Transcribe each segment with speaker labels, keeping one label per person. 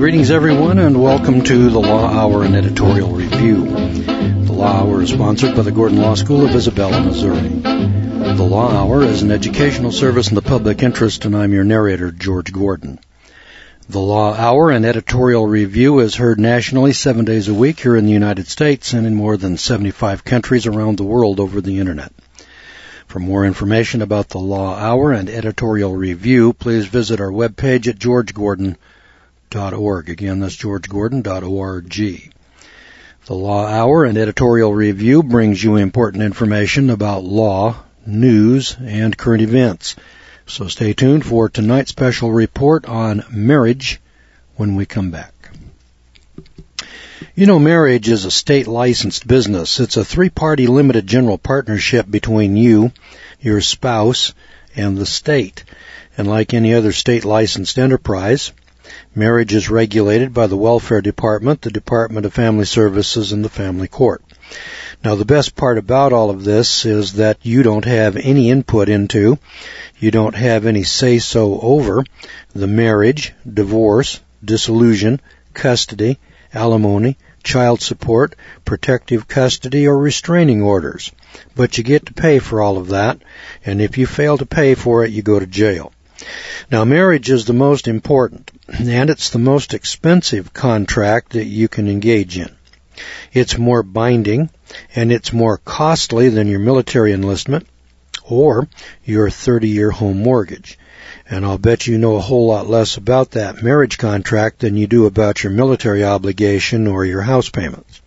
Speaker 1: Greetings, everyone, and welcome to the Law Hour and Editorial Review. The Law Hour is sponsored by the Gordon Law School of Isabella, Missouri. The Law Hour is an educational service in the public interest, and I'm your narrator, George Gordon. The Law Hour and Editorial Review is heard nationally 7 days a week here in the United States and in more than 75 countries around the world over the Internet. For more information about the Law Hour and Editorial Review, please visit our webpage at georgegordon.org. Again, that's georgegordon.org. The Law Hour and Editorial Review brings you important information about law, news, and current events. So stay tuned for tonight's special report on marriage when we come back. You know, marriage is a state-licensed business. It's a three-party limited general partnership between you, your spouse, and the state. And like any other state-licensed enterprise, marriage is regulated by the Welfare Department, the Department of Family Services, and the Family Court. Now, the best part about all of this is that you don't have any input into, you don't have any say-so over the marriage, divorce, dissolution, custody, alimony, child support, protective custody, or restraining orders. But you get to pay for all of that, and if you fail to pay for it, you go to jail. Now, marriage is the most important, and it's the most expensive contract that you can engage in. It's more binding, and it's more costly than your military enlistment or your 30-year home mortgage. And I'll bet you know a whole lot less about that marriage contract than you do about your military obligation or your house payments.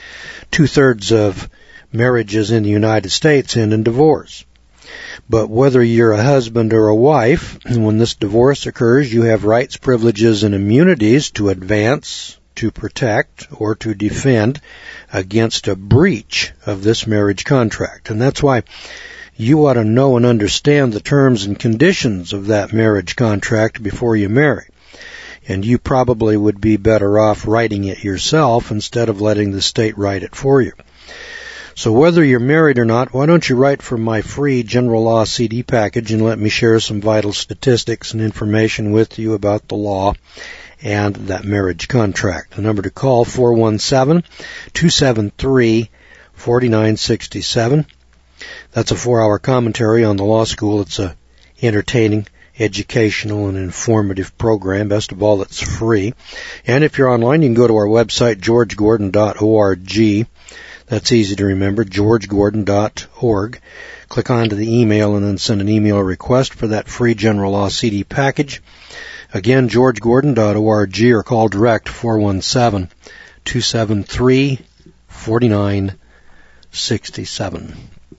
Speaker 1: 2/3 of marriages in the United States end in divorce. But whether you're a husband or a wife, when this divorce occurs, you have rights, privileges, and immunities to advance, to protect, or to defend against a breach of this marriage contract. And that's why you ought to know and understand the terms and conditions of that marriage contract before you marry. And you probably would be better off writing it yourself instead of letting the state write it for you. So whether you're married or not, why don't you write for my free General Law CD package and let me share some vital statistics and information with you about the law and that marriage contract. The number to call, 417-273-4967. That's a 4-hour commentary on the law school. It's a entertaining, educational, and informative program. Best of all, it's free. And if you're online, you can go to our website, georgegordon.org. That's easy to remember, georgegordon.org. Click onto the email and then send an email request for that free General Law CD package. Again, georgegordon.org, or call direct, 417-273-4967.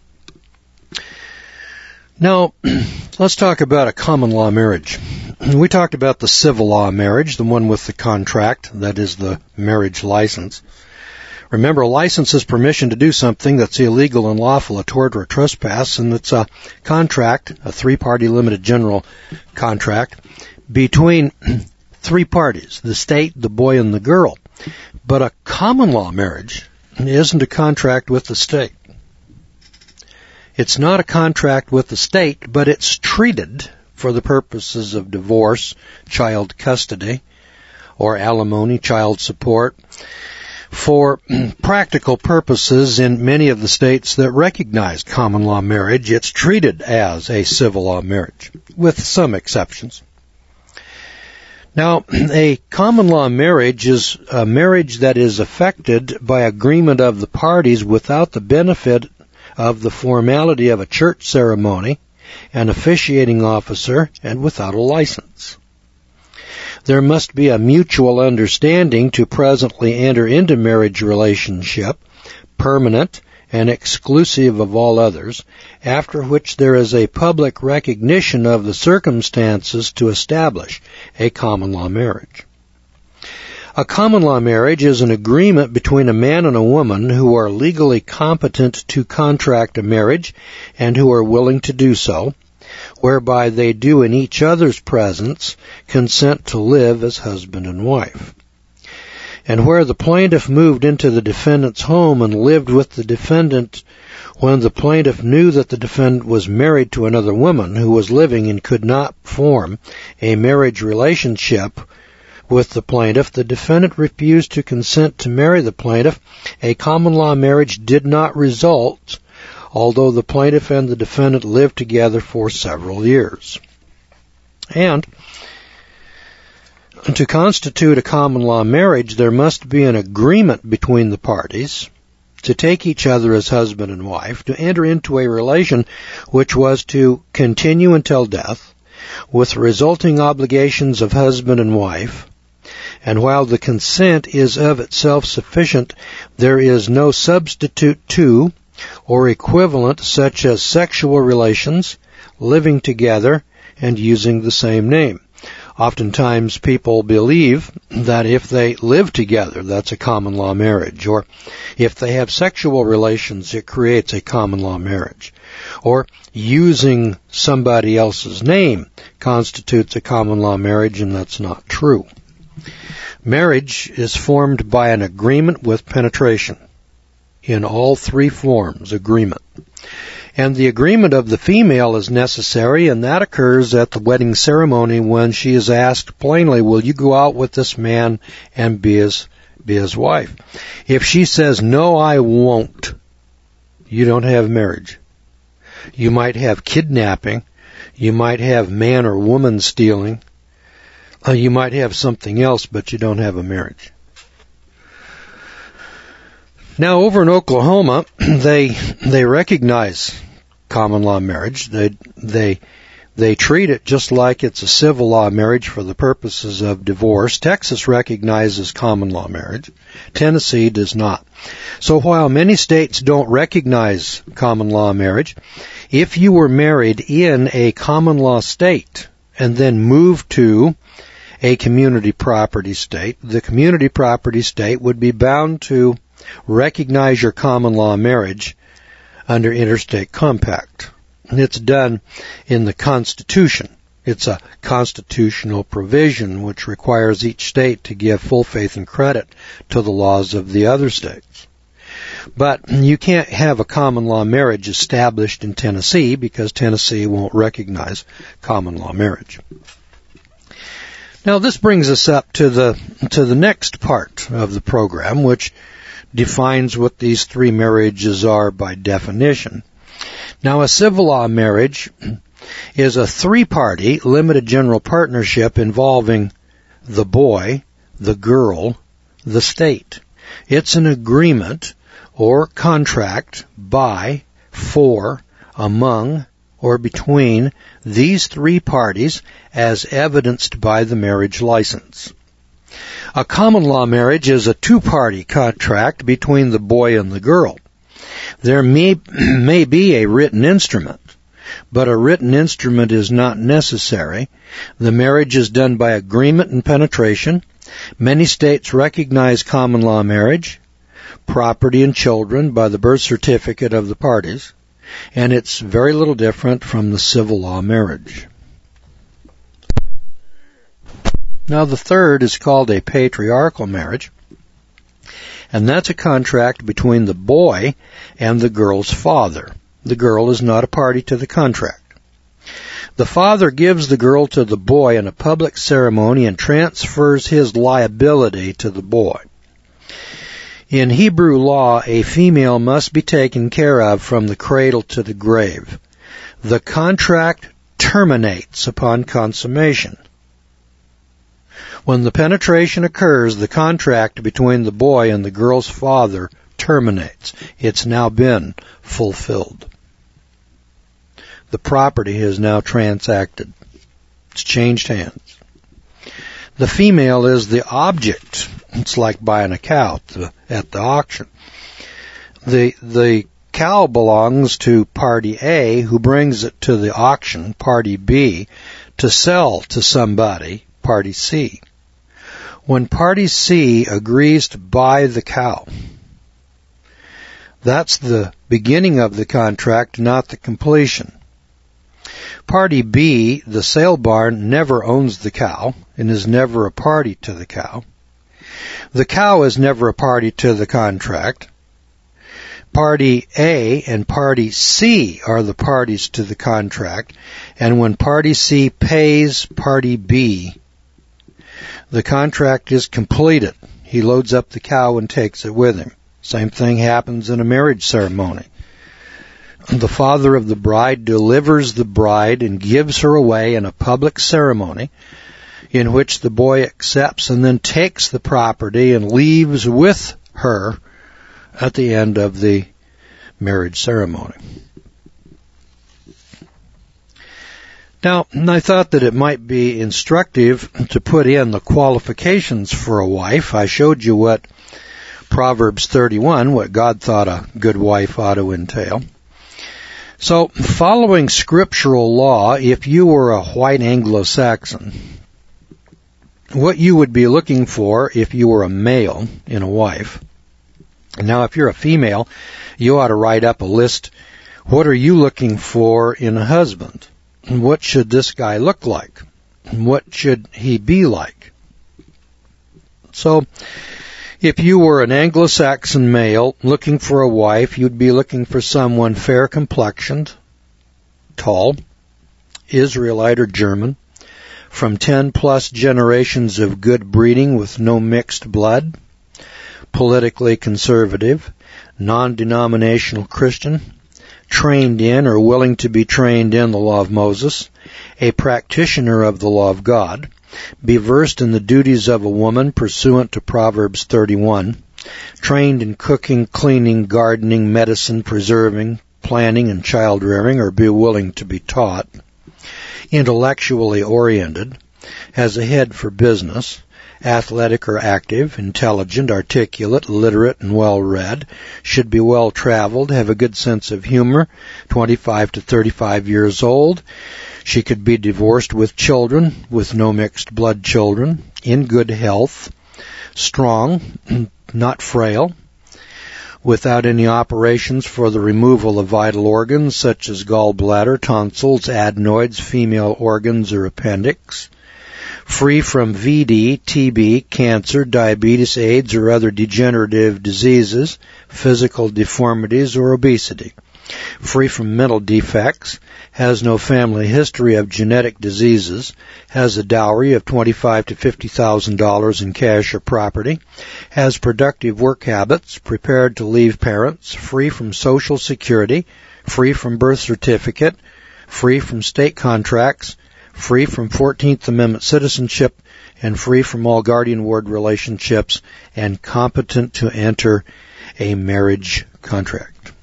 Speaker 1: Now, let's talk about a common law marriage. We talked about the civil law marriage, the one with the contract, that is the marriage license. Remember, a license is permission to do something that's illegal, unlawful, a tort, or a trespass, and it's a contract, a three-party limited general contract, between three parties, the state, the boy, and the girl. But a common law marriage isn't a contract with the state. It's not a contract with the state, but it's treated for the purposes of divorce, child custody, or alimony, child support, for practical purposes in many of the states that recognize common law marriage. It's treated as a civil law marriage, with some exceptions. Now, a common law marriage is a marriage that is effected by agreement of the parties without the benefit of the formality of a church ceremony, an officiating officer, and without a license. There must be a mutual understanding to presently enter into marriage relationship, permanent and exclusive of all others, after which there is a public recognition of the circumstances to establish a common law marriage. A common law marriage is an agreement between a man and a woman who are legally competent to contract a marriage and who are willing to do so, whereby they do in each other's presence consent to live as husband and wife. And where the plaintiff moved into the defendant's home and lived with the defendant when the plaintiff knew that the defendant was married to another woman who was living and could not form a marriage relationship with the plaintiff, the defendant refused to consent to marry the plaintiff, a common law marriage did not result, although the plaintiff and the defendant lived together for several years. And to constitute a common law marriage, there must be an agreement between the parties to take each other as husband and wife, to enter into a relation which was to continue until death, with resulting obligations of husband and wife. And while the consent is of itself sufficient, there is no substitute to or equivalent such as sexual relations, living together, and using the same name. Oftentimes people believe that if they live together, that's a common law marriage, or if they have sexual relations, it creates a common law marriage, or using somebody else's name constitutes a common law marriage, and that's not true. Marriage is formed by an agreement with penetration in all three forms, agreement. And the agreement of the female is necessary, and that occurs at the wedding ceremony when she is asked plainly, will you go out with this man and be his wife? If she says, no, I won't, you don't have marriage. You might have kidnapping. You might have man or woman stealing. You might have something else, but you don't have a marriage. Now, over in Oklahoma, they recognize common law marriage. They treat it just like it's a civil law marriage for the purposes of divorce. Texas recognizes common law marriage. Tennessee does not. So while many states don't recognize common law marriage, if you were married in a common law state and then moved to a community property state, the community property state would be bound to recognize your common law marriage under interstate compact. And it's done in the Constitution. It's a constitutional provision which requires each state to give full faith and credit to the laws of the other states. But you can't have a common law marriage established in Tennessee because Tennessee won't recognize common law marriage. Now this brings us up to the next part of the program, which defines what these three marriages are by definition. Now, a civil law marriage is a three-party limited general partnership involving the boy, the girl, the state. It's an agreement or contract by, for, among, or between these three parties as evidenced by the marriage license. A common law marriage is a two-party contract between the boy and the girl. There may be a written instrument, but a written instrument is not necessary. The marriage is done by agreement and penetration. Many states recognize common law marriage, property and children by the birth certificate of the parties, and it's very little different from the civil law marriage. Now the third is called a patriarchal marriage, and that's a contract between the boy and the girl's father. The girl is not a party to the contract. The father gives the girl to the boy in a public ceremony and transfers his liability to the boy. In Hebrew law, a female must be taken care of from the cradle to the grave. The contract terminates upon consummation. When the penetration occurs, the contract between the boy and the girl's father terminates. It's now been fulfilled. The property has now transacted. It's changed hands. The female is the object. It's like buying a cow at the auction. The cow belongs to party A, who brings it to the auction, party B, to sell to somebody, party C. When party C agrees to buy the cow, that's the beginning of the contract, not the completion. Party B, the sale barn, never owns the cow and is never a party to the cow. The cow is never a party to the contract. Party A and Party C are the parties to the contract, and when Party C pays Party B, the contract is completed. He loads up the cow and takes it with him. Same thing happens in a marriage ceremony. The father of the bride delivers the bride and gives her away in a public ceremony in which the boy accepts and then takes the property and leaves with her at the end of the marriage ceremony. Now, I thought that it might be instructive to put in the qualifications for a wife. I showed you what Proverbs 31, what God thought a good wife ought to entail. So, following scriptural law, if you were a white Anglo-Saxon, what you would be looking for if you were a male in a wife. Now, if you're a female, you ought to write up a list. What are you looking for in a husband? What should this guy look like? What should he be like? So, if you were an Anglo-Saxon male looking for a wife, you'd be looking for someone fair-complexioned, tall, Israelite or German, from 10-plus generations of good breeding with no mixed blood, politically conservative, non-denominational Christian, trained in or willing to be trained in the law of Moses, a practitioner of the law of God, be versed in the duties of a woman pursuant to Proverbs 31, trained in cooking, cleaning, gardening, medicine, preserving, planning, and child rearing, or be willing to be taught, intellectually oriented, has a head for business, athletic or active, intelligent, articulate, literate, and well-read, should be well-traveled, have a good sense of humor, 25 to 35 years old. She could be divorced with children, with no mixed blood children, in good health, strong, not frail, without any operations for the removal of vital organs such as gallbladder, tonsils, adenoids, female organs, or appendix, free from VD, TB, cancer, diabetes, AIDS, or other degenerative diseases, physical deformities, or obesity, free from mental defects, has no family history of genetic diseases, has a dowry of $25,000 to $50,000 in cash or property, has productive work habits, prepared to leave parents, free from Social Security, free from birth certificate, free from state contracts, free from 14th Amendment citizenship, and free from all guardian ward relationships, and competent to enter a marriage contract.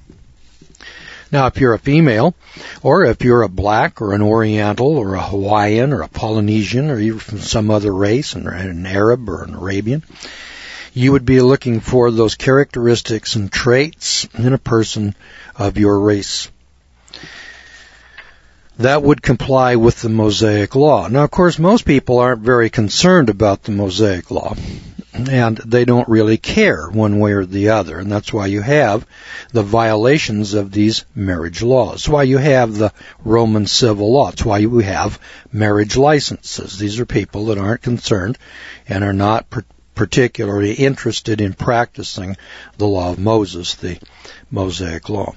Speaker 1: Now, if you're a female, or if you're a black or an Oriental or a Hawaiian or a Polynesian or even from some other race, an Arab or an Arabian, you would be looking for those characteristics and traits in a person of your race that would comply with the Mosaic Law. Now, of course, most people aren't very concerned about the Mosaic Law, and they don't really care one way or the other, and that's why you have the violations of these marriage laws. That's why you have the Roman civil law. That's why you have marriage licenses. These are people that aren't concerned and are not particularly interested in practicing the law of Moses, the Mosaic Law.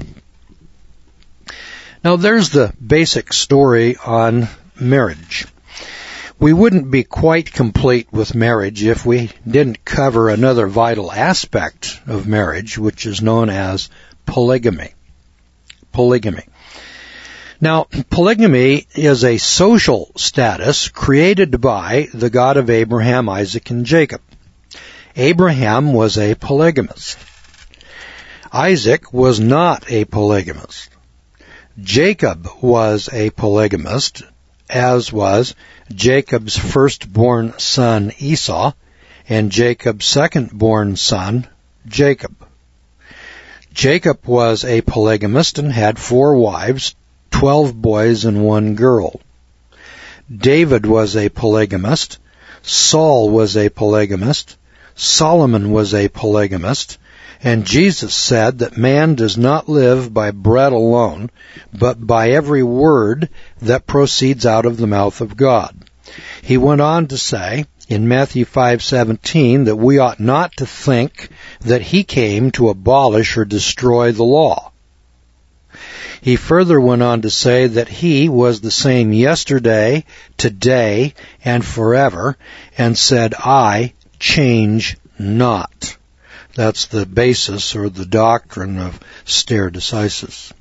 Speaker 1: Now, there's the basic story on marriage. We wouldn't be quite complete with marriage if we didn't cover another vital aspect of marriage, which is known as polygamy. Polygamy. Now, polygamy is a social status created by the God of Abraham, Isaac, and Jacob. Abraham was a polygamist. Isaac was not a polygamist. Jacob was a polygamist, as was Jacob's firstborn son Esau and Jacob's second-born son Jacob. Jacob was a polygamist and had 4 wives, 12 boys and 1 girl. David was a polygamist. Saul was a polygamist. Solomon was a polygamist. And Jesus said that man does not live by bread alone, but by every word that proceeds out of the mouth of God. He went on to say in Matthew 5:17 that we ought not to think that he came to abolish or destroy the law. He further went on to say that he was the same yesterday, today, and forever, and said, I change not. That's the basis or the doctrine of stare decisis.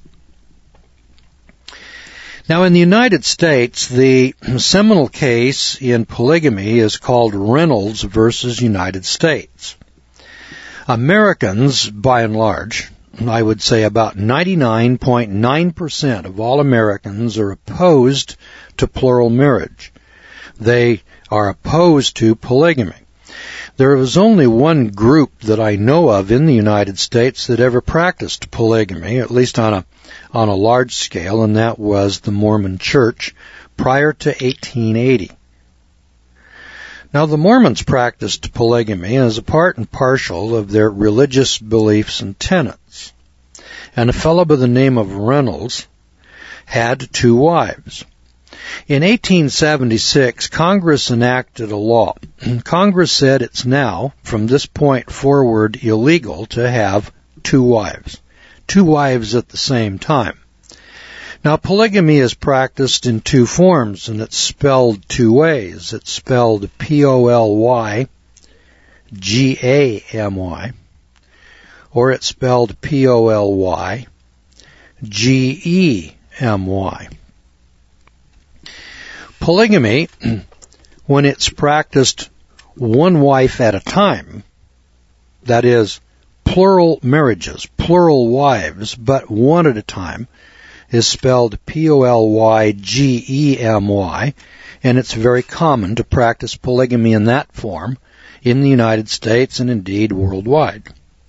Speaker 1: Now, in the United States, the seminal case in polygamy is called Reynolds versus United States. Americans, by and large, I would say about 99.9% of all Americans are opposed to plural marriage. They are opposed to polygamy. There was only one group that I know of in the United States that ever practiced polygamy, at least on a large scale, and that was the Mormon Church prior to 1880. Now, the Mormons practiced polygamy as a part and parcel of their religious beliefs and tenets. And a fellow by the name of Reynolds had 2 wives. In 1876, Congress enacted a law. Congress said it's now, from this point forward, illegal to have 2 wives. 2 wives at the same time. Now, polygamy is practiced in 2 forms, and it's spelled 2 ways. It's spelled P-O-L-Y-G-A-M-Y, or it's spelled P-O-L-Y-G-E-M-Y. Polygamy, when it's practiced 1 wife at a time, that is, plural marriages, plural wives, but 1 at a time, is spelled P-O-L-Y-G-E-M-Y, and it's very common to practice polygamy in that form in the United States and indeed worldwide.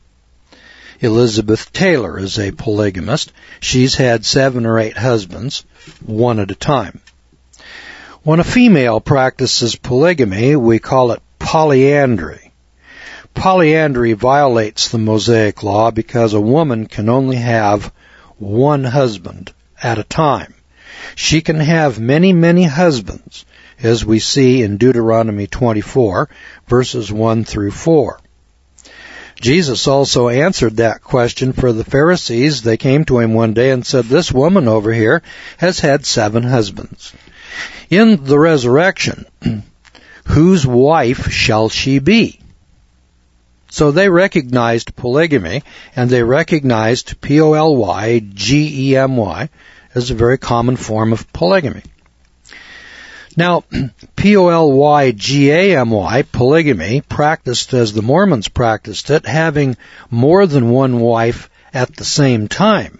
Speaker 1: Elizabeth Taylor is a polygamist. She's had 7 or 8 husbands, 1 at a time. When a female practices polygamy, we call it polyandry. Polyandry violates the Mosaic law because a woman can only have 1 husband at a time. She can have many, many husbands, as we see in Deuteronomy 24, verses 1 through 4. Jesus also answered that question for the Pharisees. They came to him one day and said, this woman over here has had 7 husbands. In the resurrection, whose wife shall she be? So they recognized polygamy, and they recognized P-O-L-Y-G-E-M-Y as a very common form of polygamy. Now, P-O-L-Y-G-A-M-Y, polygamy, practiced as the Mormons practiced it, having more than 1 wife at the same time,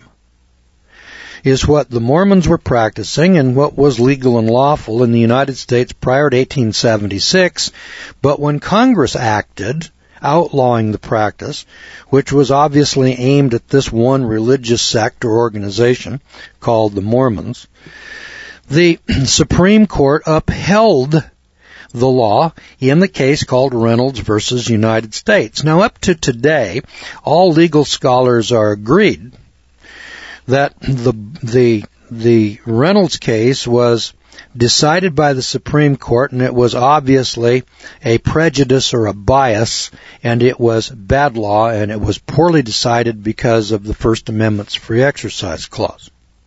Speaker 1: is what the Mormons were practicing and what was legal and lawful in the United States prior to 1876. But when Congress acted, outlawing the practice, which was obviously aimed at this one religious sect or organization called the Mormons, the Supreme Court upheld the law in the case called Reynolds versus United States. Now, up to today, all legal scholars are agreed that the Reynolds case was decided by the Supreme Court, and it was obviously a prejudice or a bias, and it was bad law, and it was poorly decided because of the First Amendment's free exercise clause.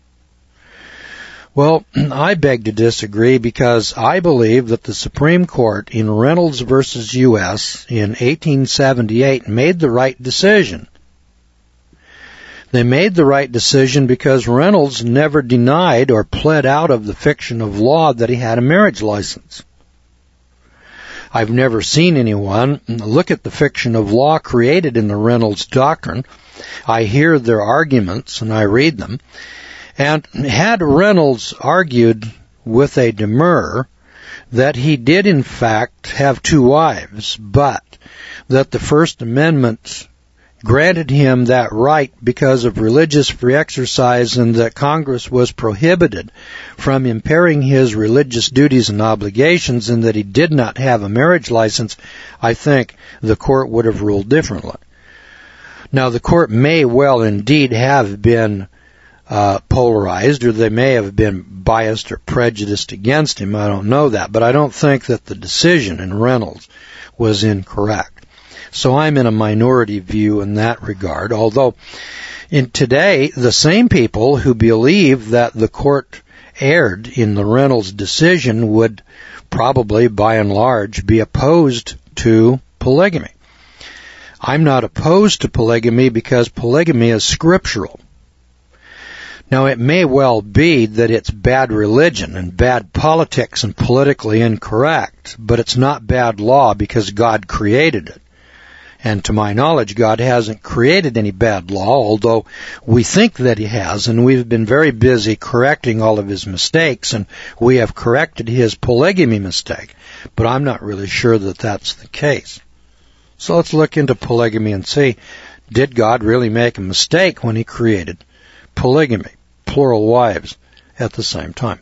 Speaker 1: Well, I beg to disagree because I believe that the Supreme Court in Reynolds versus U.S. in 1878 made the right decision. They made the right decision because Reynolds never denied or pled out of the fiction of law that he had a marriage license. I've never seen anyone look at the fiction of law created in the Reynolds doctrine. I hear their arguments and I read them. And had Reynolds argued with a demur that he did in fact have 2 wives, but that the First Amendment granted him that right because of religious free exercise and that Congress was prohibited from impairing his religious duties and obligations and that he did not have a marriage license, I think the court would have ruled differently. Now, the court may well indeed have been polarized, or they may have been biased or prejudiced against him. I don't know that, but I don't think that the decision in Reynolds was incorrect. So I'm in a minority view in that regard, although In today, the same people who believe that the court erred in the Reynolds decision would probably, by and large, be opposed to polygamy. I'm not opposed to polygamy because polygamy is scriptural. Now, it may well be that it's bad religion and bad politics and politically incorrect, but it's not bad law because God created it. And to my knowledge, God hasn't created any bad law, although we think that He has, and we've been very busy correcting all of His mistakes, and we have corrected His polygamy mistake. But I'm not really sure that that's the case. So let's look into polygamy and see, did God really make a mistake when He created polygamy, plural wives, at the same time?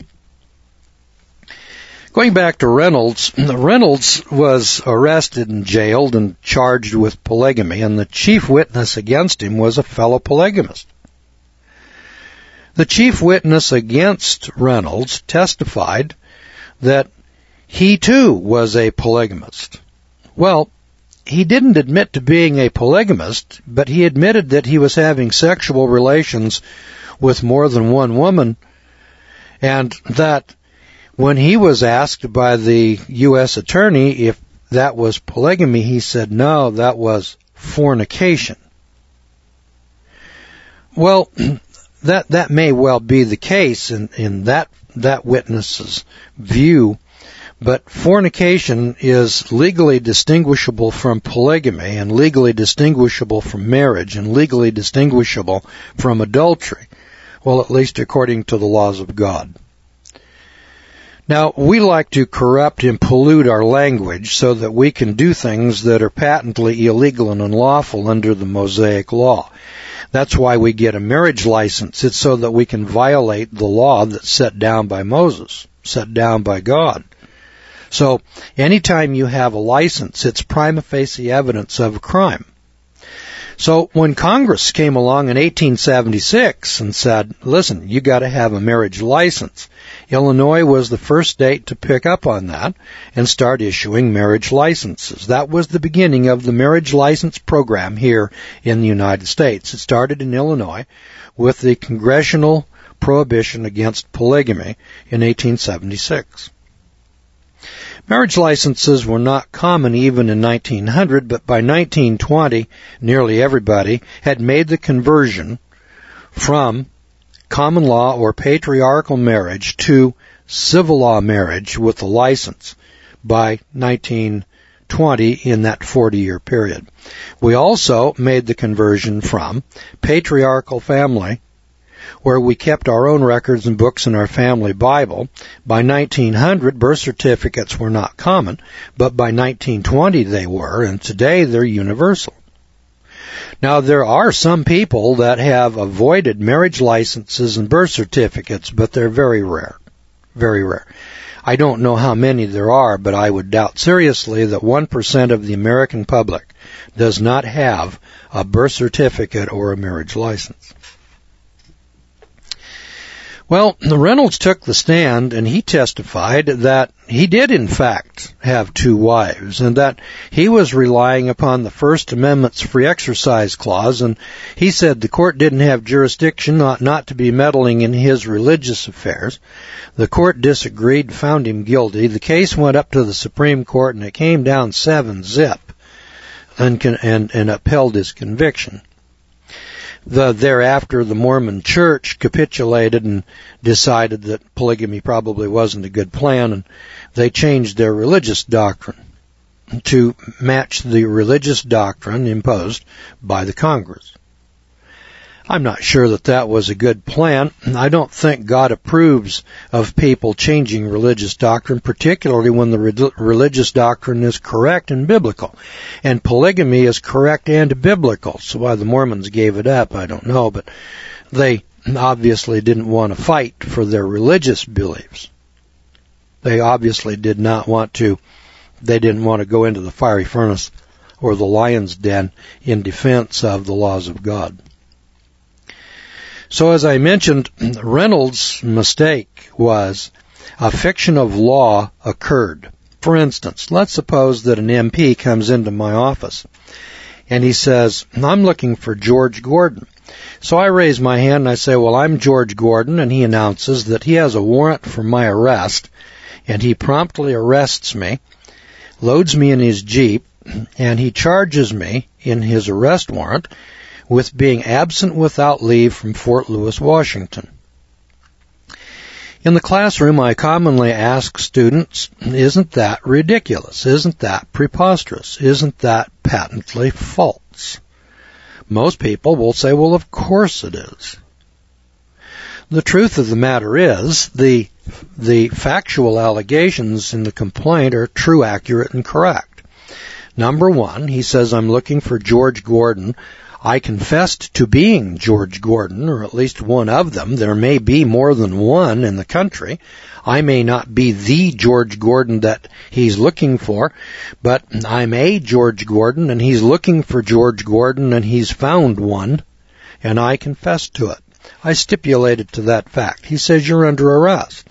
Speaker 1: Going back to Reynolds, Reynolds was arrested and jailed and charged with polygamy, and the chief witness against him was a fellow polygamist. The chief witness against Reynolds testified that he too was a polygamist. Well, he didn't admit to being a polygamist, but he admitted that he was having sexual relations with more than one woman, and that when he was asked by the U.S. attorney if that was polygamy, he said, no, that was fornication. Well, that may well be the case in that witness's view, but fornication is legally distinguishable from polygamy and legally distinguishable from marriage and legally distinguishable from adultery. Well, at least according to the laws of God. Now, we like to corrupt and pollute our language so that we can do things that are patently illegal and unlawful under the Mosaic law. That's why we get a marriage license. It's so that we can violate the law that's set down by Moses, set down by God. So, anytime you have a license, it's prima facie evidence of a crime. So when Congress came along in 1876 and said, listen, you got to have a marriage license, Illinois was the first state to pick up on that and start issuing marriage licenses. That was the beginning of the marriage license program here in the United States. It started in Illinois with the congressional prohibition against polygamy in 1876. Marriage licenses were not common even in 1900, but by 1920, nearly everybody had made the conversion from common law or patriarchal marriage to civil law marriage with a license by 1920 in that 40-year period. We also made the conversion from patriarchal family, where we kept our own records and books in our family Bible. By 1900, birth certificates were not common, but by 1920 they were, and today they're universal. Now, there are some people that have avoided marriage licenses and birth certificates, but they're very rare. Very rare. I don't know how many there are, but I would doubt seriously that 1% of the American public does not have a birth certificate or a marriage license. Well, Reynolds took the stand and he testified that he did in fact have two wives and that he was relying upon the First Amendment's free exercise clause, and he said the court didn't have jurisdiction not to be meddling in his religious affairs. The court disagreed, found him guilty. The case went up to the Supreme Court and it came down 7-0 and upheld his conviction. Thereafter, the Mormon Church capitulated and decided that polygamy probably wasn't a good plan, and they changed their religious doctrine to match the religious doctrine imposed by the Congress. I'm not sure that was a good plan. I don't think God approves of people changing religious doctrine, particularly when the religious doctrine is correct and biblical. And polygamy is correct and biblical. So why the Mormons gave it up, I don't know, but they obviously didn't want to fight for their religious beliefs. They obviously didn't want to go into the fiery furnace or the lion's den in defense of the laws of God. So as I mentioned, Reynolds' mistake was a fiction of law occurred. For instance, let's suppose that an MP comes into my office and he says, I'm looking for George Gordon. So I raise my hand and I say, well, I'm George Gordon, and he announces that he has a warrant for my arrest, and he promptly arrests me, loads me in his Jeep, and he charges me in his arrest warrant with being absent without leave from Fort Lewis, Washington. In the classroom, I commonly ask students, isn't that ridiculous? Isn't that preposterous? Isn't that patently false? Most people will say, well, of course it is. The truth of the matter is, the factual allegations in the complaint are true, accurate, and correct. Number one, he says, I'm looking for George Gordon. I confessed to being George Gordon, or at least one of them. There may be more than one in the country. I may not be the George Gordon that he's looking for, but I'm a George Gordon, and he's looking for George Gordon, and he's found one, and I confess to it. I stipulated to that fact. He says, you're under arrest.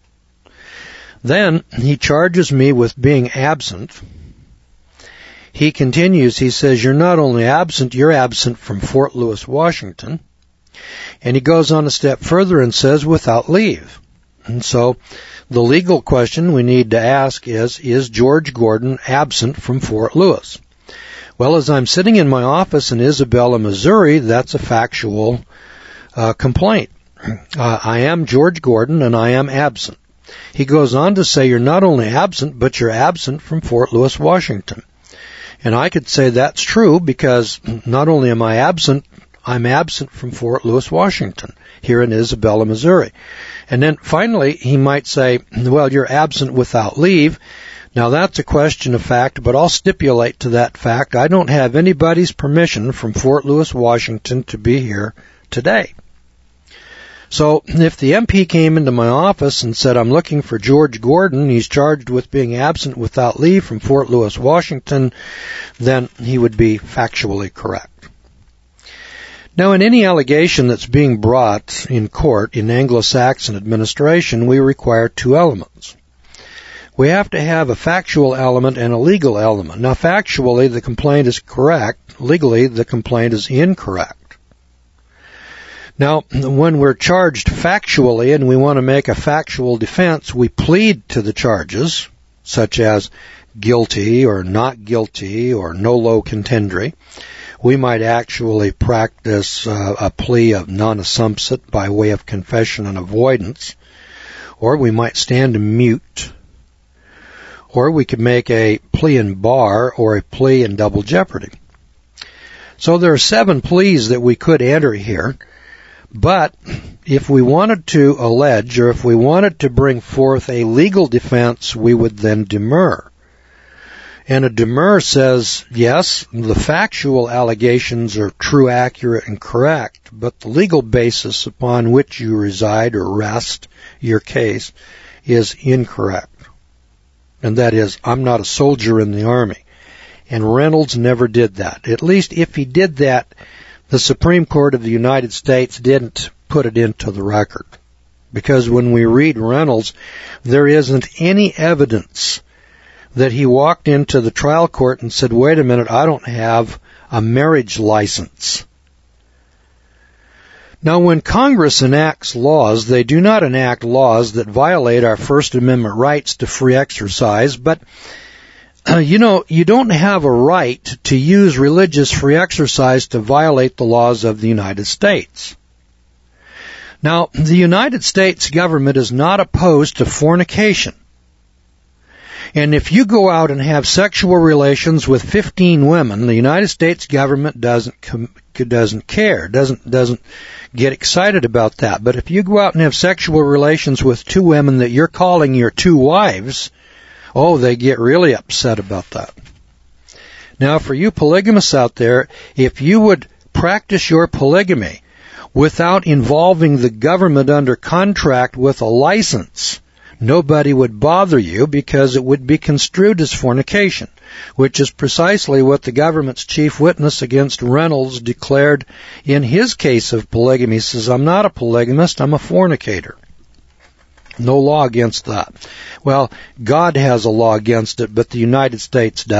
Speaker 1: Then he charges me with being absent. He continues, he says, you're not only absent, you're absent from Fort Lewis, Washington. And he goes on a step further and says, without leave. And so the legal question we need to ask is George Gordon absent from Fort Lewis? Well, as I'm sitting in my office in Isabella, Missouri, that's a factual complaint. I am George Gordon, and I am absent. He goes on to say, you're not only absent, but you're absent from Fort Lewis, Washington. And I could say that's true because not only am I absent, I'm absent from Fort Lewis, Washington, here in Isabella, Missouri. And then finally, he might say, well, you're absent without leave. Now that's a question of fact, but I'll stipulate to that fact. I don't have anybody's permission from Fort Lewis, Washington to be here today. So if the MP came into my office and said, I'm looking for George Gordon, he's charged with being absent without leave from Fort Lewis, Washington, then he would be factually correct. Now, in any allegation that's being brought in court in Anglo-Saxon administration, we require two elements. We have to have a factual element and a legal element. Now, factually, the complaint is correct. Legally, the complaint is incorrect. Now, when we're charged factually and we want to make a factual defense, we plead to the charges, such as guilty or not guilty or nolo contendere. We might actually practice a plea of non-assumpsit by way of confession and avoidance, or we might stand mute, or we could make a plea in bar or a plea in double jeopardy. So there are 7 pleas that we could enter here. But if we wanted to allege or if we wanted to bring forth a legal defense, we would then demur. And a demur says, yes, the factual allegations are true, accurate, and correct, but the legal basis upon which you reside or rest your case is incorrect. And that is, I'm not a soldier in the Army. And Reynolds never did that. At least if he did that, the Supreme Court of the United States didn't put it into the record. Because when we read Reynolds, there isn't any evidence that he walked into the trial court and said, wait a minute, I don't have a marriage license. Now, when Congress enacts laws, they do not enact laws that violate our First Amendment rights to free exercise, but you don't have a right to use religious free exercise to violate the laws of the United States. Now, the United States government is not opposed to fornication. And if you go out and have sexual relations with 15 women, the United States government doesn't care, doesn't get excited about that. But if you go out and have sexual relations with 2 women that you're calling your 2 wives, oh, they get really upset about that. Now, for you polygamists out there, if you would practice your polygamy without involving the government under contract with a license, nobody would bother you because it would be construed as fornication, which is precisely what the government's chief witness against Reynolds declared in his case of polygamy. He says, I'm not a polygamist, I'm a fornicator. No law against that. Well, God has a law against it, but the United States doesn't.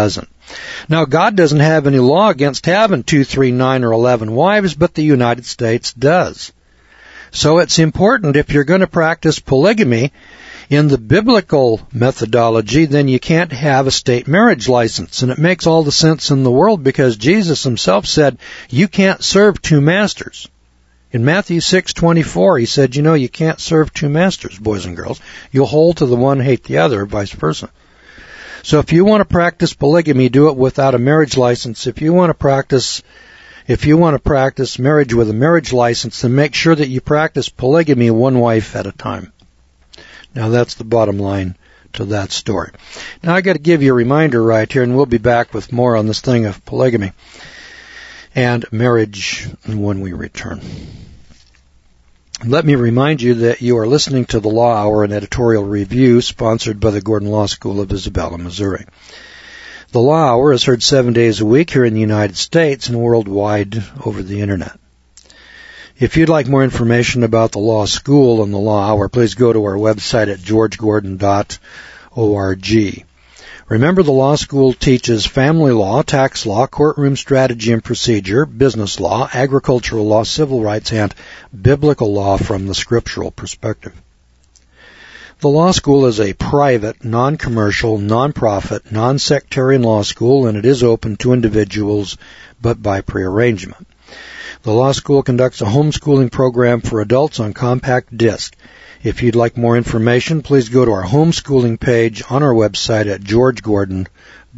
Speaker 1: Now, God doesn't have any law against having 2, 3, 9, or 11 wives, but the United States does. So it's important, if you're going to practice polygamy in the biblical methodology, then you can't have a state marriage license. And it makes all the sense in the world, because Jesus himself said, you can't serve two masters. In Matthew 6:24, he said, you can't serve two masters, boys and girls. You'll hold to the one, hate the other, vice versa. So if you want to practice polygamy, do it without a marriage license. If you want to practice marriage with a marriage license, then make sure that you practice polygamy one wife at a time. Now that's the bottom line to that story. Now I got to give you a reminder right here, and we'll be back with more on this thing of polygamy and marriage when we return. Let me remind you that you are listening to the Law Hour, an editorial review sponsored by the Gordon Law School of Isabella, Missouri. The Law Hour is heard 7 days a week here in the United States and worldwide over the Internet. If you'd like more information about the Law School and the Law Hour, please go to our website at georgegordon.org. Remember, the Law School teaches family law, tax law, courtroom strategy and procedure, business law, agricultural law, civil rights, and biblical law from the scriptural perspective. The Law School is a private, non-commercial, non-profit, non-sectarian law school, and it is open to individuals, but by prearrangement. The Law School conducts a homeschooling program for adults on compact disc. If you'd like more information, please go to our homeschooling page on our website at georgegordon.org.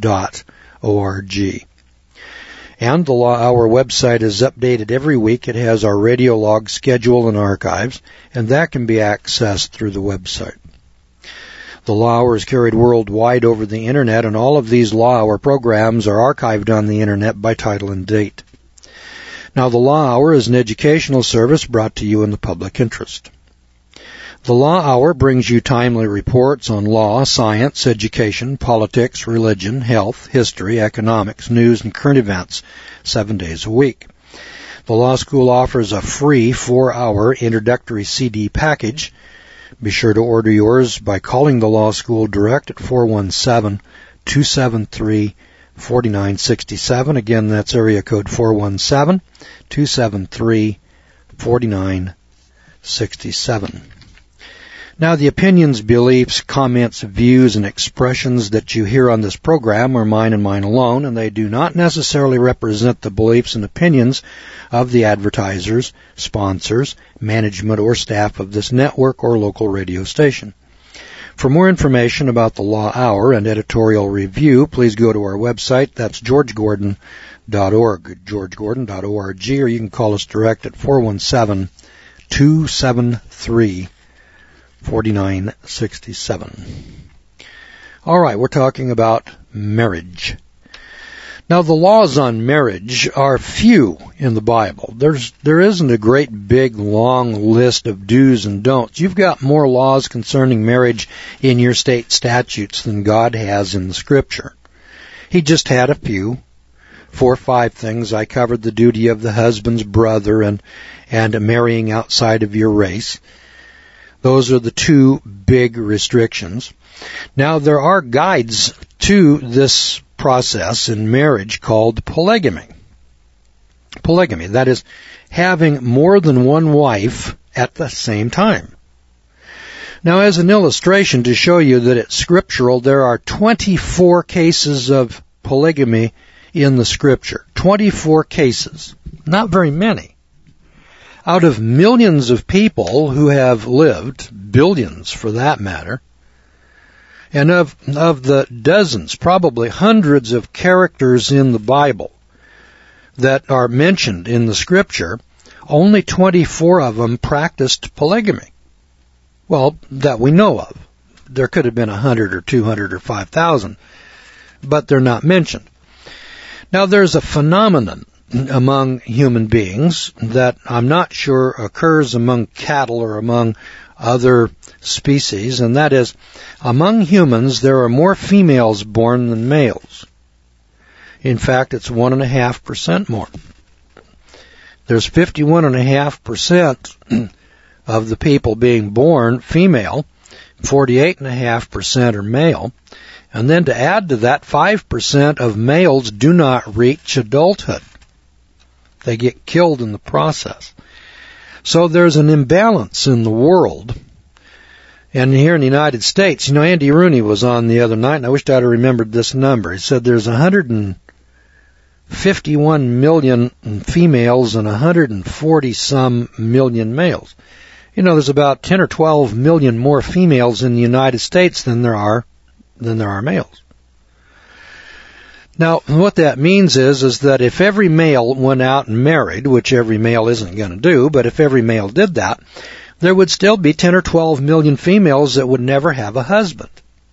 Speaker 1: And the Law Hour website is updated every week. It has our radio log schedule and archives, and that can be accessed through the website. The Law Hour is carried worldwide over the Internet, and all of these Law Hour programs are archived on the Internet by title and date. Now, the Law Hour is an educational service brought to you in the public interest. The Law Hour brings you timely reports on law, science, education, politics, religion, health, history, economics, news, and current events 7 days a week. The Law School offers a free 4-hour introductory CD package. Be sure to order yours by calling the Law School direct at 417-273-4967. Again, that's area code 417-273-4967. Now, the opinions, beliefs, comments, views, and expressions that you hear on this program are mine and mine alone, and they do not necessarily represent the beliefs and opinions of the advertisers, sponsors, management, or staff of this network or local radio station. For more information about the Law Hour and editorial review, please go to our website. That's georgegordon.org, georgegordon.org, or you can call us direct at 417-273-4967. All right, we're talking about marriage. Now, the laws on marriage are few in the Bible. There isn't a great big long list of do's and don'ts. You've got more laws concerning marriage in your state statutes than God has in the Scripture. He just had a few, 4 or 5 things. I covered the duty of the husband's brother and marrying outside of your race. Those are the 2 big restrictions. Now, there are guides to this process in marriage called polygamy. Polygamy, that is, having more than one wife at the same time. Now, as an illustration to show you that it's scriptural, there are 24 cases of polygamy in the Scripture. 24 cases. Not very many. Out of millions of people who have lived, billions for that matter, and of the dozens, probably hundreds of characters in the Bible that are mentioned in the Scripture, only 24 of them practiced polygamy. Well, that we know of. There could have been 100 or 200 or 5,000, but they're not mentioned. Now, there's a phenomenon among human beings that I'm not sure occurs among cattle or among other species, and that is, among humans there are more females born than males. In fact, it's 1.5% more. There's 51.5% of the people being born female, 48.5% are male, And then to add to that, 5% of males do not reach adulthood. They get killed in the process. So there's an imbalance in the world. And here in the United States, Andy Rooney was on the other night, and I wished I'd have remembered this number. He said there's 151 million females and 140-some million males. There's about 10 or 12 million more females in the United States than there are males. Now, what that means is that if every male went out and married, which every male isn't going to do, but if every male did that, there would still be 10 or 12 million females that would never have a husband.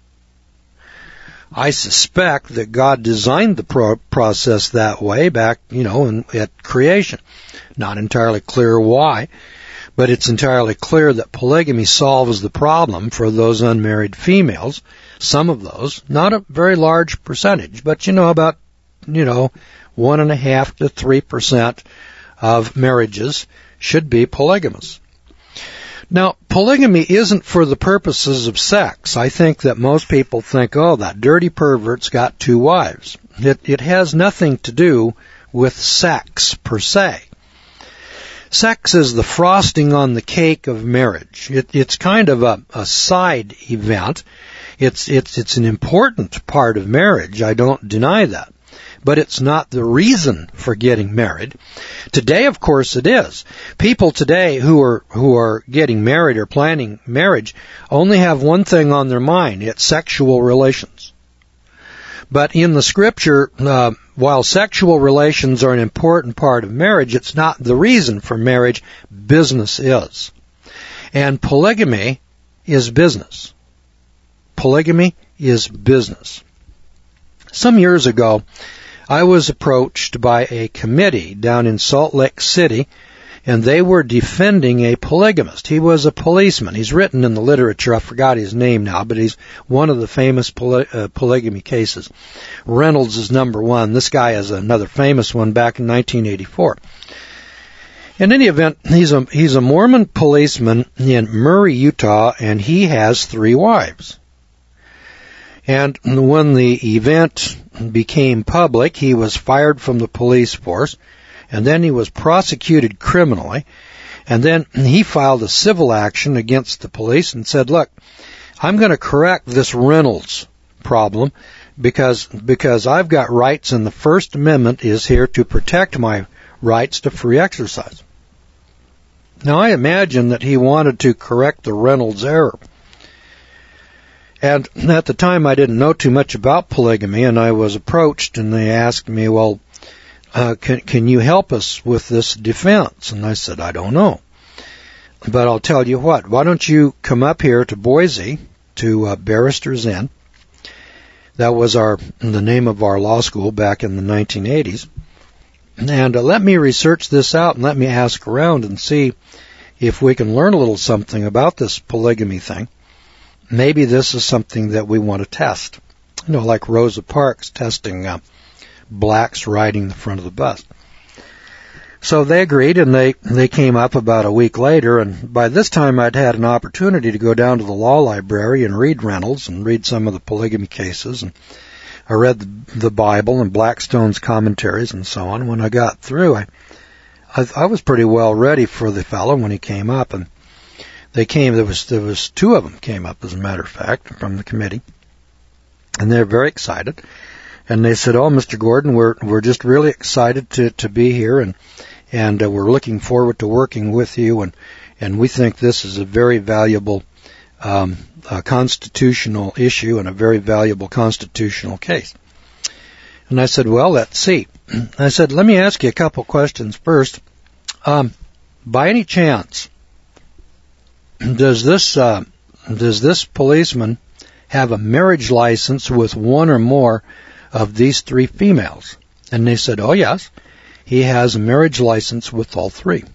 Speaker 1: I suspect that God designed the process that way back, at creation. Not entirely clear why, but it's entirely clear that polygamy solves the problem for those unmarried females. Some of those, not a very large percentage, but about 1.5 to 3% of marriages should be polygamous. Now, polygamy isn't for the purposes of sex. I think that most people think, oh, that dirty pervert's got 2 wives. It has nothing to do with sex per se. Sex is the frosting on the cake of marriage. It's kind of a side event. It's an important part of marriage. I don't deny that. But it's not the reason for getting married. Today, of course, it is. People today who are getting married or planning marriage only have one thing on their mind. It's sexual relations. But in the Scripture, while sexual relations are an important part of marriage, it's not the reason for marriage. Business is. And polygamy is business. Polygamy is business. Some years ago, I was approached by a committee down in Salt Lake City, and they were defending a polygamist. He was a policeman. He's written in the literature. I forgot his name now, but he's one of the famous polygamy cases. Reynolds is number 1. This guy is another famous one back in 1984. In any event, he's a Mormon policeman in Murray, Utah, and he has 3 wives. And when the event became public, he was fired from the police force, and then he was prosecuted criminally, and then he filed a civil action against the police and said, look, I'm going to correct this Reynolds problem because I've got rights, and the First Amendment is here to protect my rights to free exercise. Now, I imagine that he wanted to correct the Reynolds error. And at the time, I didn't know too much about polygamy, and I was approached, and they asked me, well, can you help us with this defense? And I said, I don't know. But I'll tell you what, why don't you come up here to Boise, to Barrister's Inn. That was the name of our law school back in the 1980s. And let me research this out, and let me ask around and see if we can learn a little something about this polygamy thing. Maybe this is something that we want to test. Like Rosa Parks testing blacks riding the front of the bus. So they agreed, and they came up about a week later, and by this time I'd had an opportunity to go down to the law library and read Reynolds and read some of the polygamy cases, and I read the Bible and Blackstone's commentaries and so on. When I got through, I was pretty well ready for the fellow when he came up, and they came. There was 2 of them came up, as a matter of fact, from the committee, and they're very excited. And they said, "Oh, Mr. Gordon, we're just really excited to be here, and we're looking forward to working with you, and we think this is a very valuable constitutional issue and a very valuable constitutional case." And I said, "Well, let's see." I said, "Let me ask you a couple questions first. By any chance, does this policeman have a marriage license with 1 or more of these 3 females?" And they said, "Oh, yes, he has a marriage license with all 3.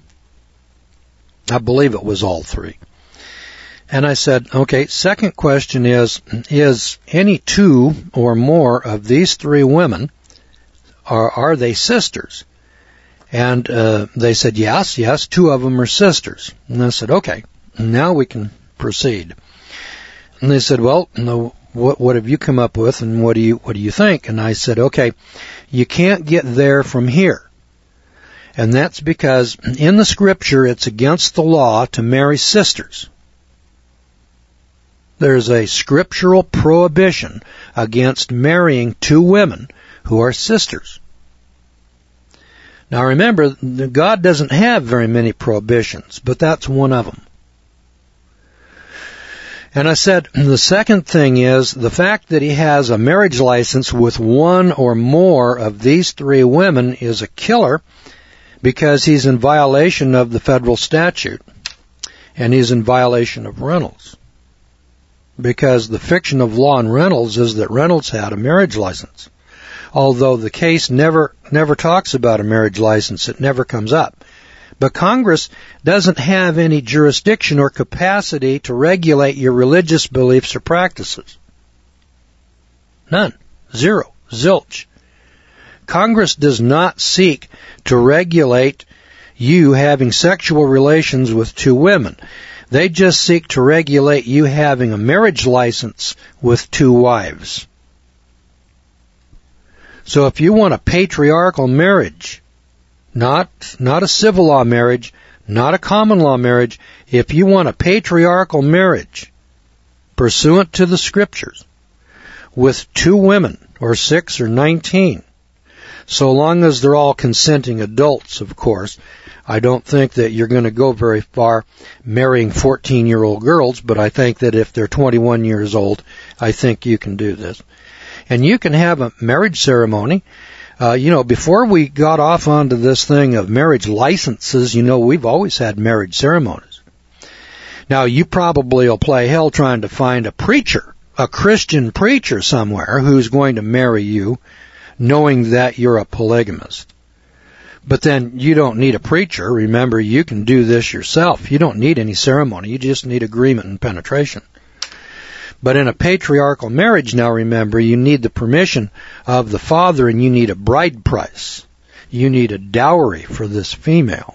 Speaker 1: I believe it was all 3. And I said, okay, second question is any 2 or more of these 3 women, are they sisters? And they said, yes, 2 of them are sisters. And I said, okay, now we can proceed. And they said, well, What have you come up with, and what do you think? And I said, okay, you can't get there from here. And that's because in the Scripture it's against the law to marry sisters. There's a scriptural prohibition against marrying two women who are sisters. Now remember, God doesn't have very many prohibitions, but that's one of them. And I said, the second thing is the fact that he has a marriage license with one or more of these three women is a killer, because he's in violation of the federal statute, and he's in violation of Reynolds. Because the fiction of law in Reynolds is that Reynolds had a marriage license. Although the case never talks about a marriage license, it never comes up. But Congress doesn't have any jurisdiction or capacity to regulate your religious beliefs or practices. None. Zero. Zilch. Congress does not seek to regulate you having sexual relations with two women. They just seek to regulate you having a marriage license with two wives. So if you want a patriarchal marriage, not a civil law marriage, not a common law marriage, if you want a patriarchal marriage pursuant to the Scriptures with two women, or 6 or 19, so long as they're all consenting adults, of course. I don't think that you're going to go very far marrying 14-year-old girls, but I think that if they're 21 years old, I think you can do this. And you can have a marriage ceremony. Before we got off onto this thing of marriage licenses, we've always had marriage ceremonies. Now, you probably will play hell trying to find a preacher, a Christian preacher somewhere who's going to marry you, knowing that you're a polygamist. But then you don't need a preacher. Remember, you can do this yourself. You don't need any ceremony. You just need agreement and penetration. But in a patriarchal marriage, now remember, you need the permission of the father, and you need a bride price. You need a dowry for this female.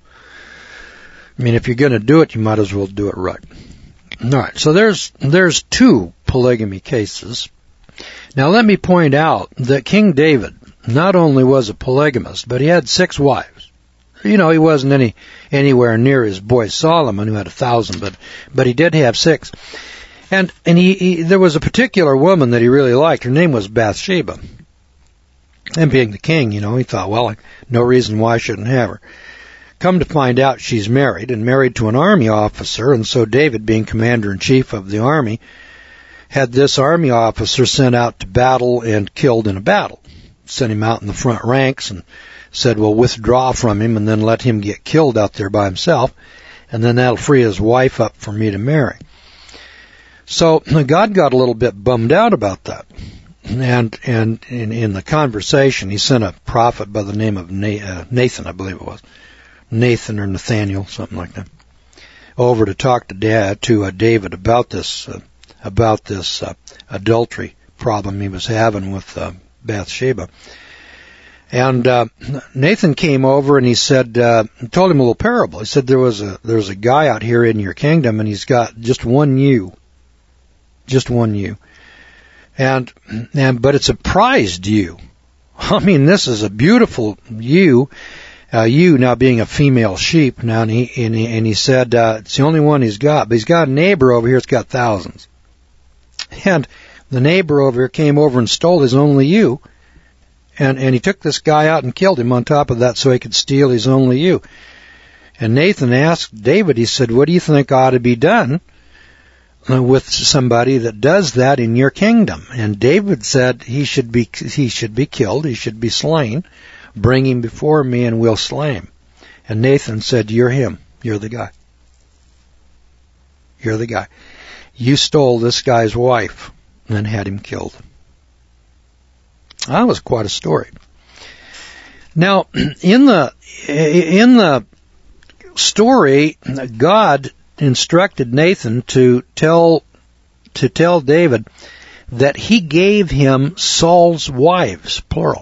Speaker 1: I mean, if you're going to do it, you might as well do it right. All right, so there's two polygamy cases. Now let me point out that King David not only was a polygamist, but he had 6 wives. He wasn't anywhere near his boy Solomon, who had 1,000, but he did have 6. And there was a particular woman that he really liked. Her name was Bathsheba. And being the king, he thought, well, no reason why I shouldn't have her. Come to find out, she's married, and married to an army officer, and so David, being commander-in-chief of the army, had this army officer sent out to battle and killed in a battle. Sent him out in the front ranks and said, well, withdraw from him and then let him get killed out there by himself, and then that'll free his wife up for me to marry. So God got a little bit bummed out about that. And in the conversation, he sent a prophet by the name of Nathan, I believe it was. Nathan or Nathaniel, something like that, over to talk to David about this adultery problem he was having with Bathsheba. And Nathan came over and he said, told him a little parable. He said there's a guy out here in your kingdom, and he's got just one ewe, but it's a prized ewe. I mean, this is a beautiful ewe. Ewe now being a female sheep now, and he said it's the only one he's got, but he's got a neighbor over here that's got thousands. And the neighbor over here came over and stole his only ewe, and he took this guy out and killed him on top of that so he could steal his only ewe. And Nathan asked David, he said, what do you think ought to be done with somebody that does that in your kingdom? And David said he should be killed, he should be slain. Bring him before me and we'll slay him. And Nathan said, you're him. You're the guy. You're the guy. You stole this guy's wife and had him killed. That was quite a story. Now, in the story, God instructed Nathan to tell David that he gave him Saul's wives, plural.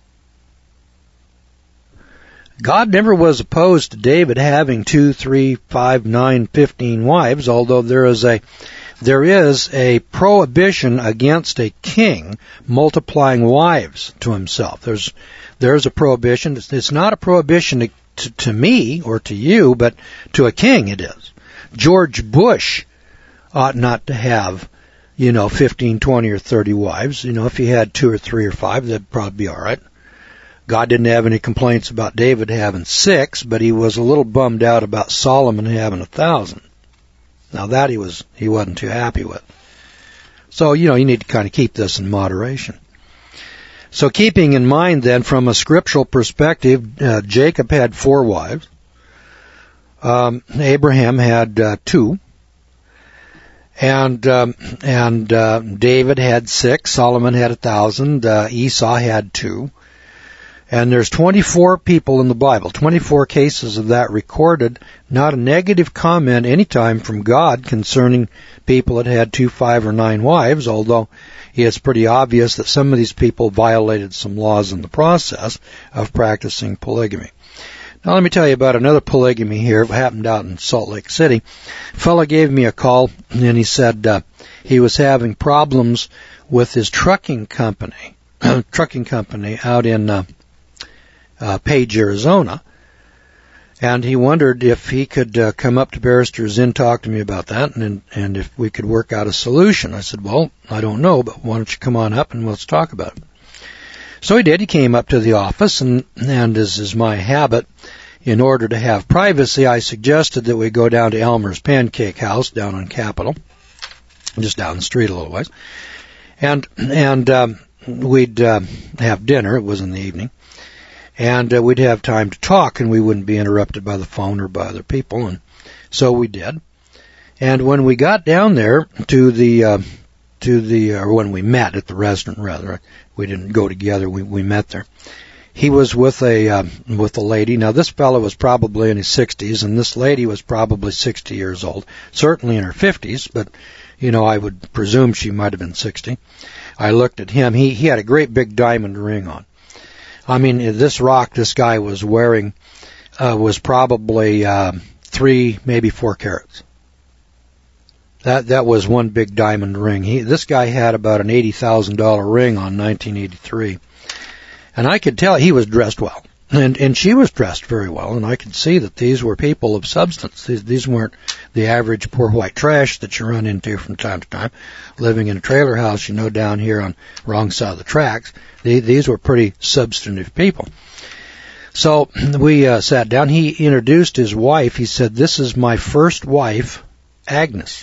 Speaker 1: God never was opposed to David having 2, 3, 5, 9, 15 wives, although there is a there is a prohibition against a king multiplying wives to himself. There's a prohibition. It's not a prohibition to me or to you, but to a king it is. George Bush ought not to have, 15, 20, or 30 wives. If he had 2 or 3 or 5, that'd probably be all right. God didn't have any complaints about David having 6, but he was a little bummed out about Solomon having 1,000. Now that he wasn't too happy with. So, you need to kind of keep this in moderation. So keeping in mind then from a scriptural perspective, Jacob had 4 wives. Abraham had 2. And David had 6. Solomon had 1,000. Esau had 2. And there's 24 people in the Bible, 24 cases of that recorded, not a negative comment anytime from God concerning people that had 2, 5, or 9 wives, although it's pretty obvious that some of these people violated some laws in the process of practicing polygamy. Now let me tell you about another polygamy here. It happened out in Salt Lake City. A fellow gave me a call and he said he was having problems with his trucking company out in Page, Arizona, and he wondered if he could come up to Barrister's Inn, talk to me about that, and if we could work out a solution. I said, well, I don't know, but why don't you come on up and let's talk about it. So he did. He came up to the office, and as is my habit, in order to have privacy, I suggested that we go down to Elmer's Pancake House down on Capitol, just down the street a little ways, and we'd have dinner. It was in the evening. And we'd have time to talk, and we wouldn't be interrupted by the phone or by other people. And so we did. And when we got down there or when we met at the restaurant, rather, we didn't go together. We met there. He was with a lady. Now this fellow was probably in his 60s, and this lady was probably 60 years old, certainly in her 50s, but I would presume she might have been 60. I looked at him. He had a great big diamond ring on. I mean, this rock this guy was wearing was probably 3, maybe 4 carats. That was one big diamond ring. This guy had about an $80,000 ring on 1983, and I could tell he was dressed well, and she was dressed very well, and I could see that these were people of substance. These weren't the average poor white trash that you run into from time to time, living in a trailer house, down here on the wrong side of the tracks. These were pretty substantive people. So we sat down. He introduced his wife. He said, "This is my first wife, Agnes."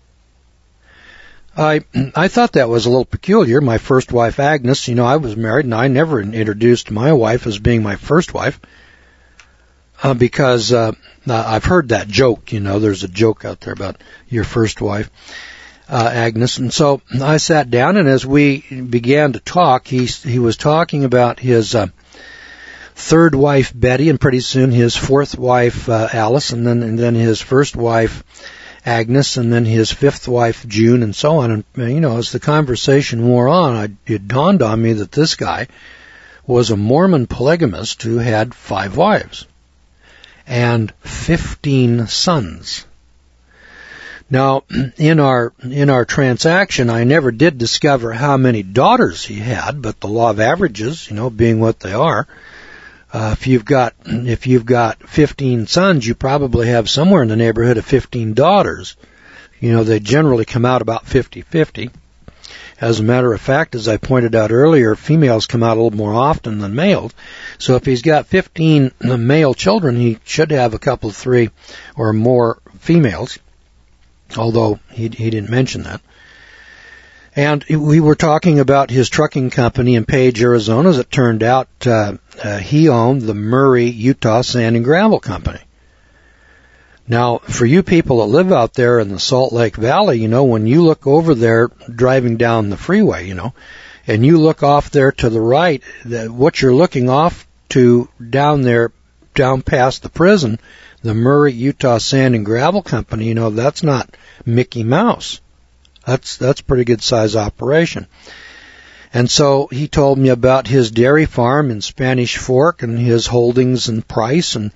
Speaker 1: I thought that was a little peculiar. My first wife, Agnes. I was married, and I never introduced my wife as being my first wife because I've heard that joke. There's a joke out there about your first wife, Agnes. And so I sat down, and as we began to talk, he was talking about his third wife, Betty, and pretty soon his fourth wife, Alice, and then his first wife, Agnes, and then his fifth wife, June, and so on. And, as the conversation wore on, it dawned on me that this guy was a Mormon polygamist who had 5 wives and 15 sons. Now, in our transaction, I never did discover how many daughters he had, but the law of averages, being what they are, if you've got 15 sons, you probably have somewhere in the neighborhood of 15 daughters. They generally come out about 50-50. As a matter of fact, as I pointed out earlier, females come out a little more often than males. So if he's got 15 male children, he should have a couple of 3 or more females, although he didn't mention that. And we were talking about his trucking company in Page, Arizona. As it turned out, he owned the Murray, Utah Sand and Gravel Company. Now, for you people that live out there in the Salt Lake Valley, when you look over there driving down the freeway, and you look off there to the right, what you're looking off to down there, down past the prison, the Murray, Utah Sand and Gravel Company, that's not Mickey Mouse. That's pretty good size operation. And so he told me about his dairy farm in Spanish Fork and his holdings in Price, and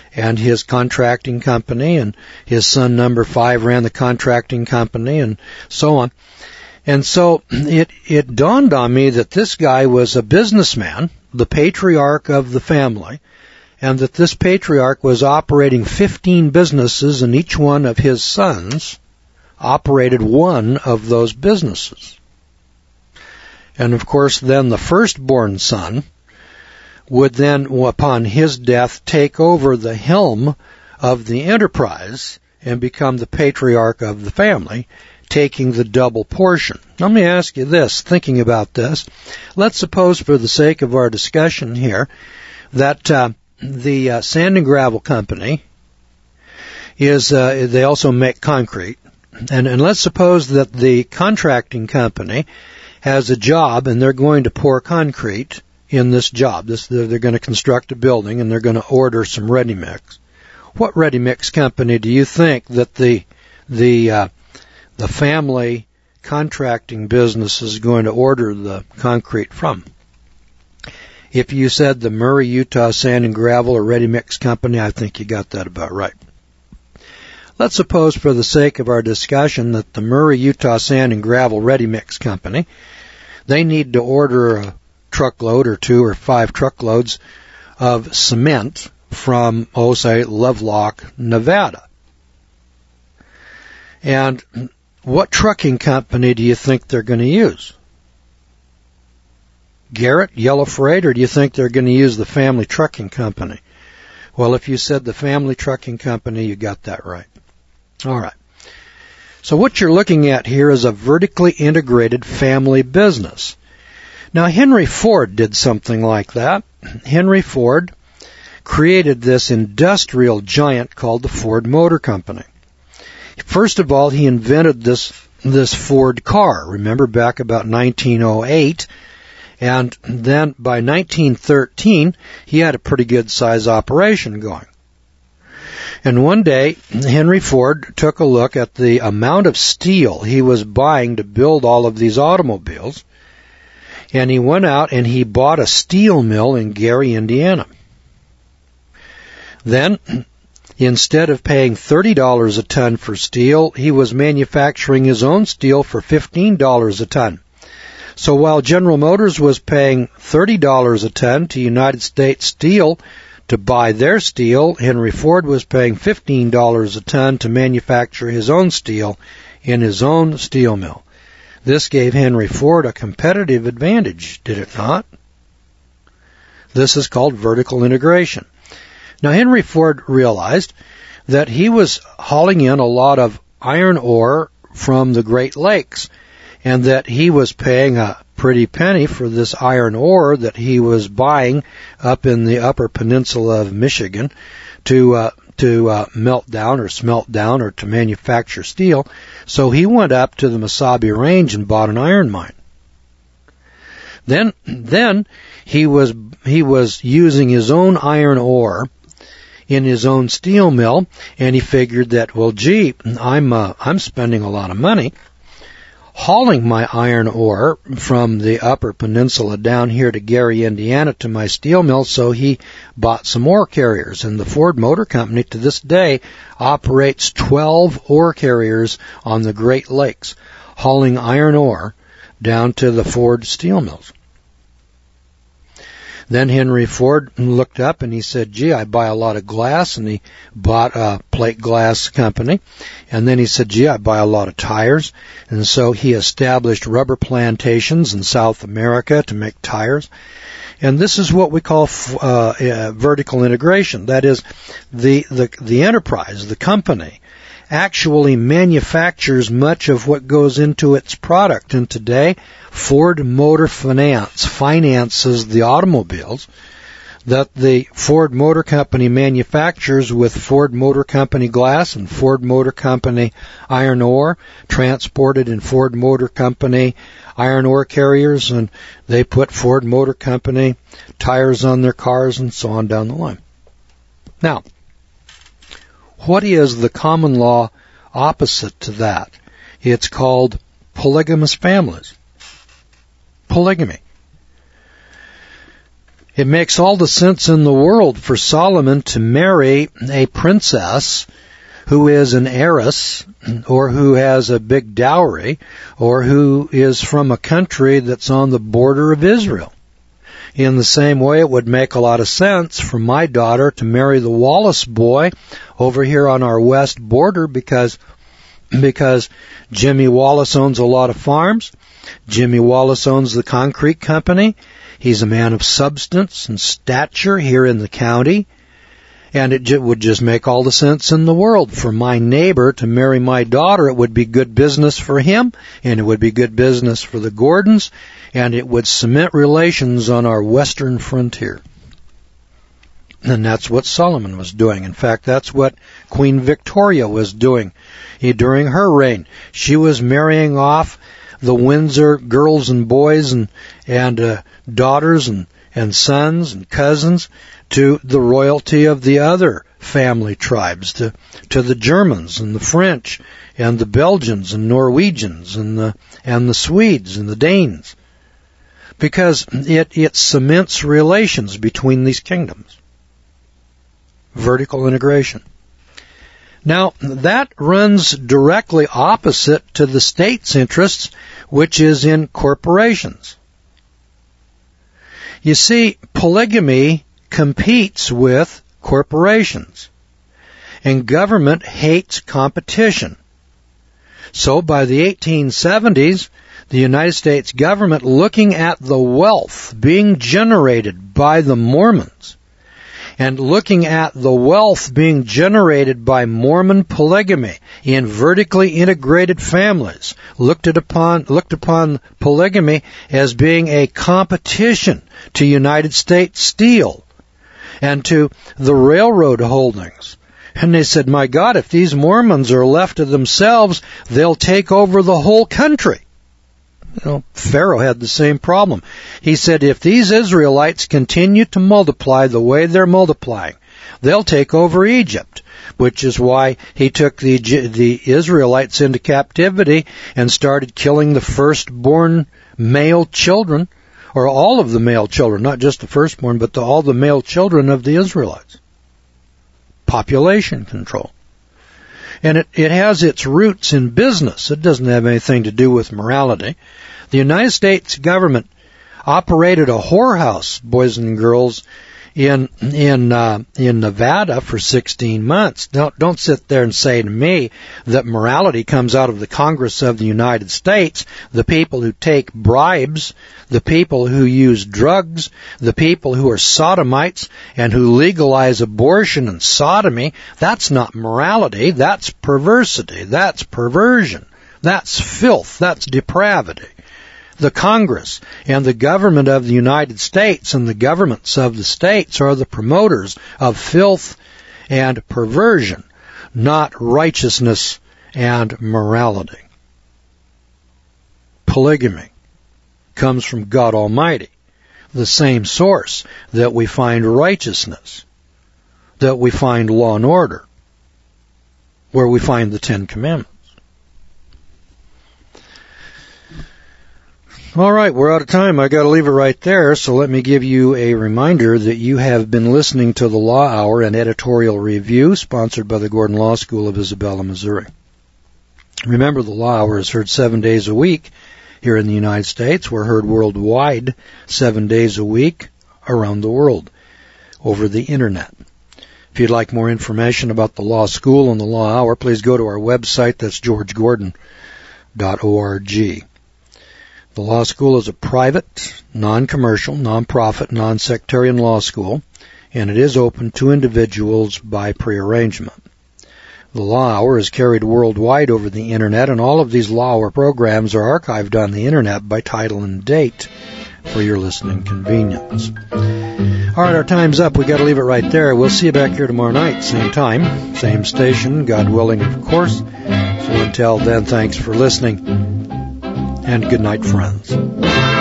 Speaker 1: and his contracting company, and his son number 5 ran the contracting company, and so on. And so it dawned on me that this guy was a businessman, the patriarch of the family, and that this patriarch was operating 15 businesses, and each one of his sons operated one of those businesses. And of course, then the firstborn son would then, upon his death, take over the helm of the enterprise and become the patriarch of the family, taking the double portion. Let me ask you this, thinking about this. Let's suppose, for the sake of our discussion here, that the sand and gravel company is, they also make concrete. And let's suppose that the contracting company has a job and they're going to pour concrete in this job. They're going to construct a building and they're going to order some ready mix. What ready mix company do you think that the family contracting business is going to order the concrete from? If you said the Murray, Utah Sand and Gravel or Ready Mix Company, I think you got that about right. Let's suppose, for the sake of our discussion, that the Murray, Utah Sand and Gravel Ready Mix Company, they need to order a truckload or 2 or 5 truckloads of cement from, say, Lovelock, Nevada. And what trucking company do you think they're going to use? Garrett, Yellow Freight, or do you think they're going to use the family trucking company? Well, if you said the family trucking company, you got that right. All right. So what you're looking at here is a vertically integrated family business. Now, Henry Ford did something like that. Henry Ford created this industrial giant called the Ford Motor Company. First of all, he invented this Ford car. Remember, back about 1908. And then by 1913, he had a pretty good size operation going. And one day, Henry Ford took a look at the amount of steel he was buying to build all of these automobiles, and he went out and he bought a steel mill in Gary, Indiana. Then, instead of paying $30 a ton for steel, he was manufacturing his own steel for $15 a ton. So while General Motors was paying $30 a ton to United States Steel to buy their steel, Henry Ford was paying $15 a ton to manufacture his own steel in his own steel mill. This gave Henry Ford a competitive advantage, did it not? This is called vertical integration. Now, Henry Ford realized that he was hauling in a lot of iron ore from the Great Lakes, and that he was paying a pretty penny for this iron ore that he was buying up in the upper peninsula of Michigan to melt down or smelt down or to manufacture steel. So he went up to the Mesabi Range and bought an iron mine. Then he was using his own iron ore in his own steel mill, and he figured that, well, gee, I'm spending a lot of money hauling my iron ore from the upper peninsula down here to Gary, Indiana to my steel mill, so he bought some ore carriers. And the Ford Motor Company to this day operates 12 ore carriers on the Great Lakes, hauling iron ore down to the Ford steel mills. Then Henry Ford looked up and he said, gee, I buy a lot of glass, and he bought a plate glass company. And then he said, gee, I buy a lot of tires. And so he established rubber plantations in South America to make tires. And this is what we call vertical integration. That is, the enterprise, the company, actually manufactures much of what goes into its product. And today, Ford Motor Finance finances the automobiles that the Ford Motor Company manufactures with Ford Motor Company glass and Ford Motor Company iron ore, transported in Ford Motor Company iron ore carriers, and they put Ford Motor Company tires on their cars and so on down the line. Now, what is the common law opposite to that? It's called polygamous families. Polygamy. It makes all the sense in the world for Solomon to marry a princess who is an heiress, or who has a big dowry, or who is from a country that's on the border of Israel. In the same way, it would make a lot of sense for my daughter to marry the Wallace boy over here on our west border because Jimmy Wallace owns a lot of farms. Jimmy Wallace owns the concrete company. He's a man of substance and stature here in the county. And it would just make all the sense in the world for my neighbor to marry my daughter. It would be good business for him, and it would be good business for the Gordons, and it would cement relations on our western frontier. And that's what Solomon was doing. In fact, that's what Queen Victoria was doing during her reign. She was marrying off the Windsor girls and boys and daughters and sons and cousins to the royalty of the other family tribes, to the Germans and the French and the Belgians and Norwegians and the Swedes and the Danes, because it cements relations between these kingdoms. Vertical integration. Now, that runs directly opposite to the state's interests, which is in corporations. You see, polygamy competes with corporations, and government hates competition. So by the 1870s, the United States government, looking at the wealth being generated by the Mormons, and looking at the wealth being generated by Mormon polygamy in vertically integrated families, looked upon polygamy as being a competition to United States Steel and to the railroad holdings. And they said, my God, if these Mormons are left to themselves, they'll take over the whole country. Pharaoh had the same problem. He said, if these Israelites continue to multiply the way they're multiplying, they'll take over Egypt, which is why he took the Israelites into captivity and started killing the firstborn male children, or all of the male children, not just the firstborn, but all the male children of the Israelites. Population control. And it has its roots in business. It doesn't have anything to do with morality. The United States government operated a whorehouse, boys and girls, in Nevada for 16 months. Don't sit there and say to me that morality comes out of the Congress of the United States, the people who take bribes, the people who use drugs, the people who are sodomites and who legalize abortion and sodomy. That's not morality. That's perversity. That's perversion. That's filth. That's depravity. The Congress and the government of the United States and the governments of the states are the promoters of filth and perversion, not righteousness and morality. Polygamy comes from God Almighty, the same source that we find righteousness, that we find law and order, where we find the Ten Commandments. All right, we're out of time. I got to leave it right there, so let me give you a reminder that you have been listening to the Law Hour, an editorial review sponsored by the Gordon Law School of Isabella, Missouri. Remember, the Law Hour is heard 7 days a week here in the United States. We're heard worldwide 7 days a week around the world over the Internet. If you'd like more information about the Law School and the Law Hour, please go to our website. That's georgegordon.org. The law school is a private, non-commercial, non-profit, non-sectarian law school, and it is open to individuals by prearrangement. The Law Hour is carried worldwide over the Internet, and all of these Law Hour programs are archived on the Internet by title and date for your listening convenience. All right, our time's up. We got to leave it right there. We'll see you back here tomorrow night, same time, same station, God willing, of course. So until then, thanks for listening. And good night, friends.